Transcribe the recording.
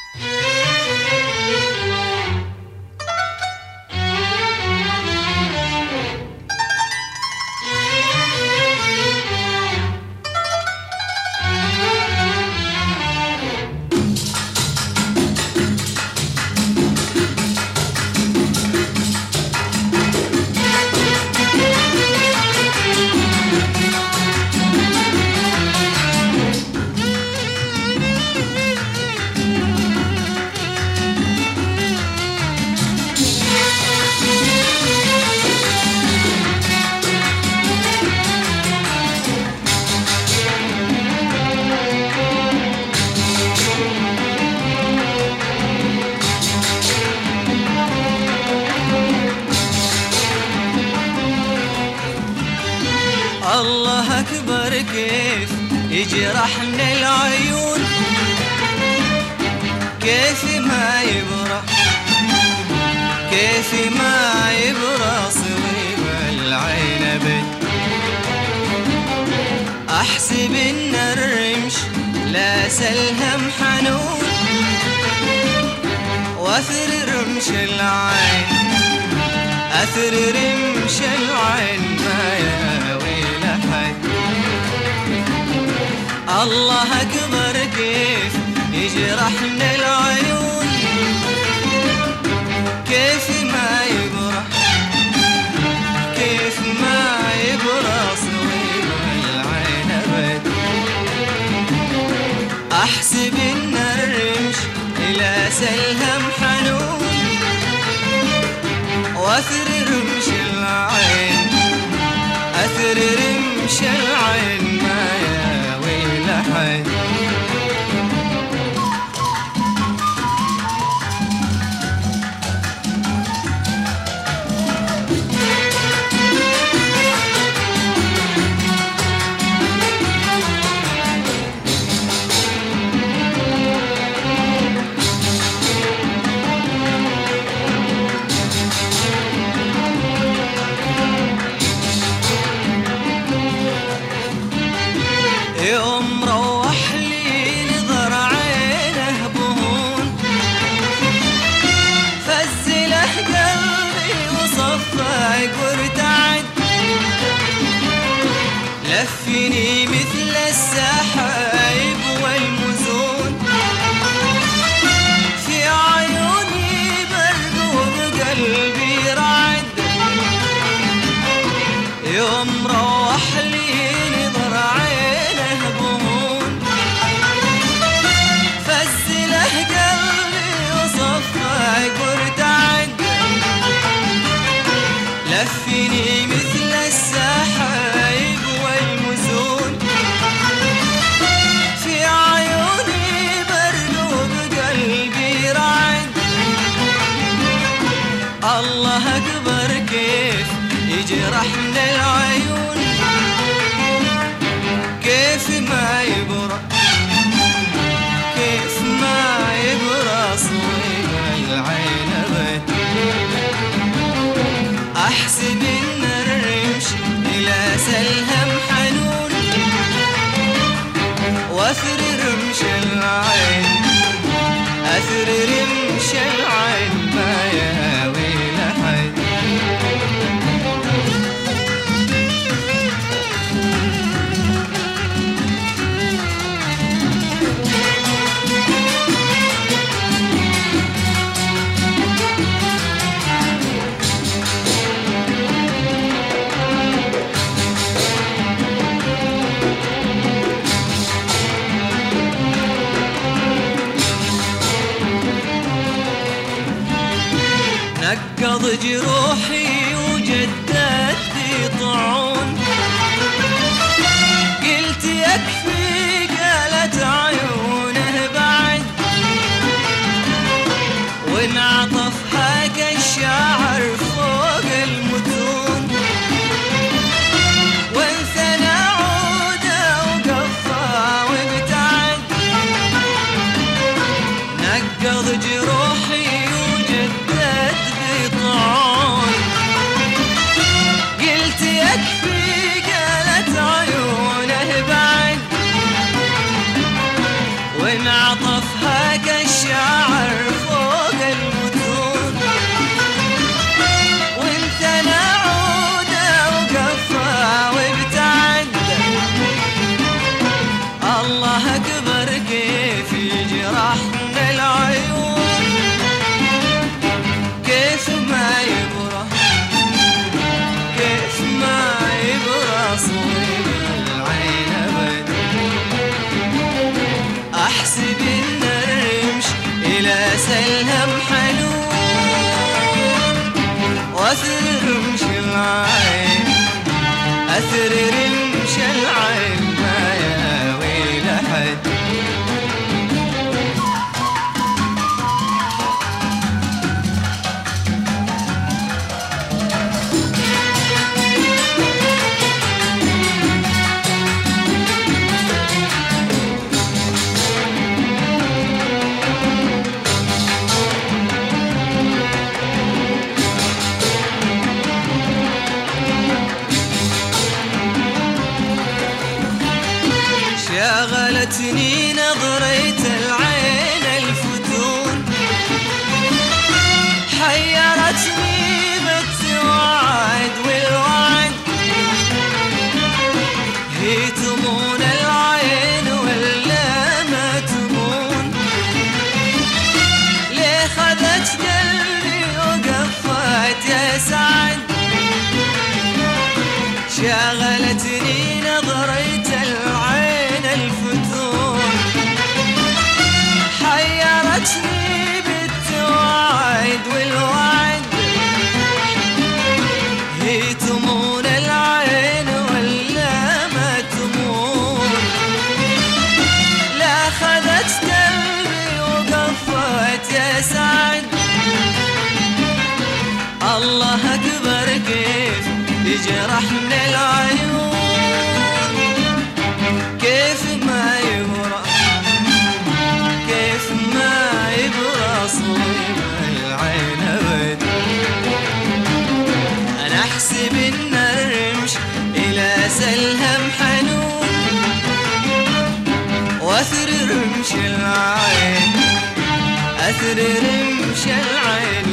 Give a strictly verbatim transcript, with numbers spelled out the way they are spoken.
الله أكبر كيف يجرحنا العيون، كيف ما يبرح كيف ما يبرى صويب العنب. أحسب إن الرمش لا سلهم حنون، وأثر رمش العين أثر رمش العين ما يهوي لحد. الله أكبر كيف يجرحنا العيون، كيف ما يبرح كيف ما يبرى صويب العنب. أحسب إن الرمش إلى سلهم حنون، وأثر رمش العين أثر رمش العين ما يهوي لحد. يوم روح لي نظر عينه بهون، فزله قلبي وصفق وارتعد. لفني مثل السحايب والمزون، في عيوني برد وبقلبي رعد. يوم روح لي نظر عينه بهون، فزله قلبي وصفق وارتعد. لفني مثل السحايب والمزون، في عيوني برد وبقلبي رعد. الله أكبر كيف يجرحنا العيون، كيف ما يبرى كيف ما يبرى صويب العنب. أحسب إن الرمش إلى سلهم حنون، وأثر رمش العين أثر رمش العين ما يهوي لحد. نقض جروحي وجدت لي طعون، قلت يكفي قالت عيونه بعد. وانعطفها كالشعر فوق المتون، وانثنى عوده وقفى وابتعد. نقض جروحي وجدت طعون، قلت يكفي قالت عيونه بعد. وانعطفها كالشعر سلهم حنون واثر رمش العين اثر رمش العين ما ياوي لحد شغلتني نظرة العين الفتون حيرتني بالتوعد والوعد هي تمون العين ولا ما تمون ليه خذت قلبي وقفت يا سعد شغلتني نظرة العين الفتون حيرتني بالتوعد والوعد هي تمون العين ولا ما تمون لا خذت قلبي وقفت يا سعد الله أكبر كيف يجرح من العيون كيف ما يبرأ كيف ما يبرأ صوب العين أبد أنا أحسب إن الرمش إلى سلهم حنون وأثر رمش العين أثر رمش العين